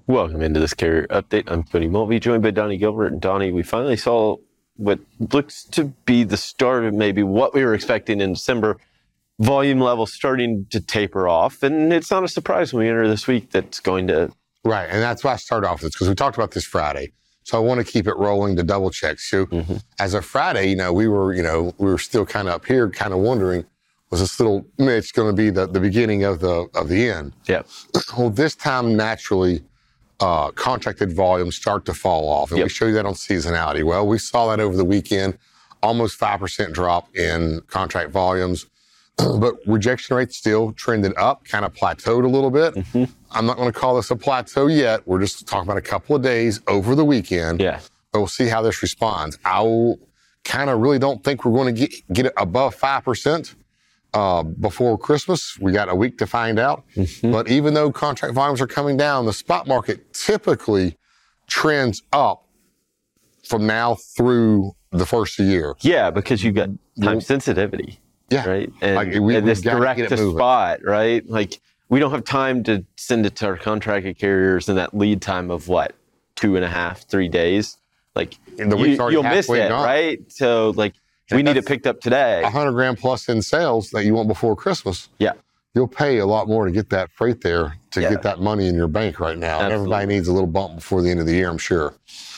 Welcome into this carrier update. I'm Cody Mulvey, joined by Donnie Gilbert. And Donnie, we finally saw what looks to be the start of maybe what we were expecting in December. Volume levels starting to taper off. And it's not a surprise when we enter this week that's going to... Right, and that's why I started off with this, because we talked about this Friday. So I want to keep it rolling to double check. So as of Friday, we were still kind of up here, kind of wondering, was this little niche going to be the beginning of the end? Yeah. Well, this time, naturally, contracted volumes start to fall off. And we show you that on seasonality. Well, we saw that over the weekend, almost 5% drop in contract volumes. But rejection rates still trended up, kind of plateaued a little bit. I'm not going to call this a plateau yet. We're just talking about a couple of days over the weekend. Yeah. But we'll see how this responds. I kind of really don't think we're going to get it above 5%. Before Christmas. We got a week to find out. But even though contract volumes are coming down, the spot market typically trends up from now through the first of the year. Yeah, because you got time sensitivity. Yeah. Right? And, Like, and this direct to spot, right? Like, we don't have time to send it to our contracted carriers in that lead time of 2.5, 3 days. Like, you'll miss it, right? So, we need it picked up today. $100,000 plus in sales that you want before Christmas. Yeah. You'll pay a lot more to get that freight there, to get that money in your bank right now. And everybody needs a little bump before the end of the year, I'm sure.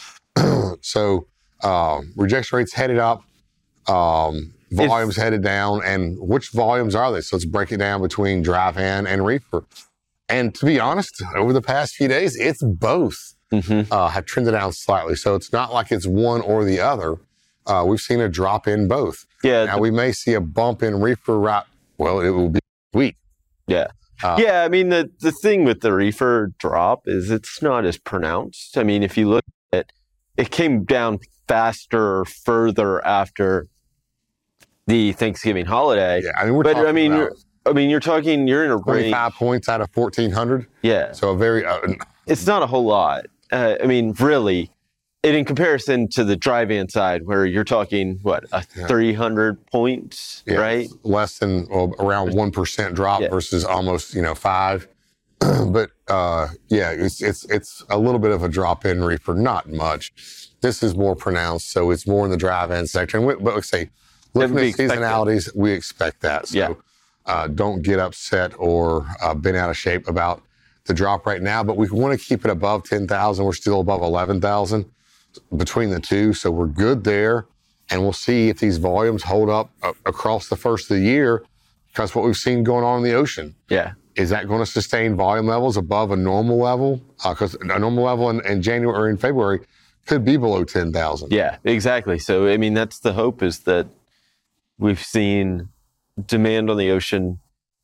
So rejection rates headed up, volumes headed down. And which volumes are they? So let's break it down between dry van and reefer. And to be honest, over the past few days, it's both have trended down slightly. So it's not like it's one or the other. We've seen a drop in both. Yeah. Now, we may see a bump in reefer it will be weak. Yeah. I mean, the thing with the reefer drop is it's not as pronounced. I mean, if you look at it, it came down faster, further after the Thanksgiving holiday. Yeah, you're talking, you're in a 25 points out of 1,400. Yeah. So a very... it's not a whole lot. Really... And in comparison to the dry van side, where you're talking, 300 points, right? Less than, around 1% drop versus almost, 5. But, it's a little bit of a drop in reefer, not much. This is more pronounced, so it's more in the dry van section. But let's say, looking at seasonalities, we expect that. So don't get upset or bent out of shape about the drop right now. But we want to keep it above 10,000. We're still above 11,000. Between the two, so we're good there, and we'll see if these volumes hold up across the first of the year, because what we've seen going on in the ocean. Yeah. Is that going to sustain volume levels above a normal level? Because a normal level in January or in February could be below 10,000. Yeah, exactly. So, I mean, that's the hope, is that we've seen demand on the ocean.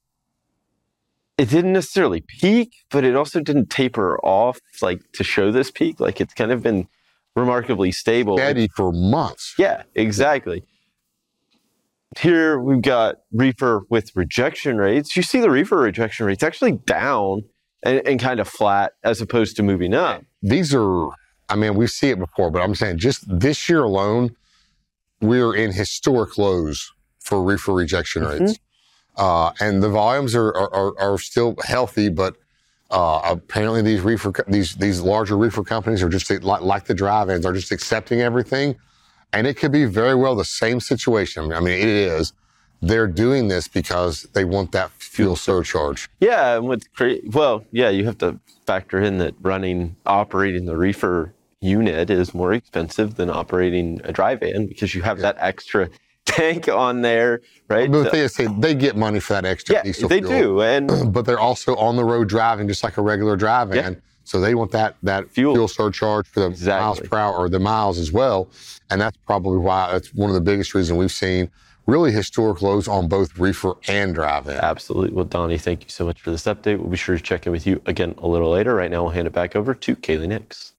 It didn't necessarily peak, but it also didn't taper off, to show this peak. It's kind of been remarkably stable. Steady for months. Yeah, exactly. Here we've got reefer with rejection rates. You see the reefer rejection rates actually down and kind of flat as opposed to moving up. These are, we see it before, but I'm saying just this year alone, we're in historic lows for reefer rejection rates. And the volumes are still healthy, but apparently these larger reefer companies are just like the dry vans, are just accepting everything. And it could be very well the same situation. It is. They're doing this because they want that fuel surcharge. Yeah, and you have to factor in that operating the reefer unit is more expensive than operating a dry van, because you have that extra tank on there, right? But they get money for that extra diesel fuel. They do. But they're also on the road driving just like a regular dry van. Yeah. So they want that fuel surcharge for the miles per hour, or the miles as well. And that's probably why that's one of the biggest reasons we've seen really historic lows on both reefer and dry van. Absolutely. Well, Donnie, thank you so much for this update. We'll be sure to check in with you again a little later. Right now, we'll hand it back over to Kaylee Nix.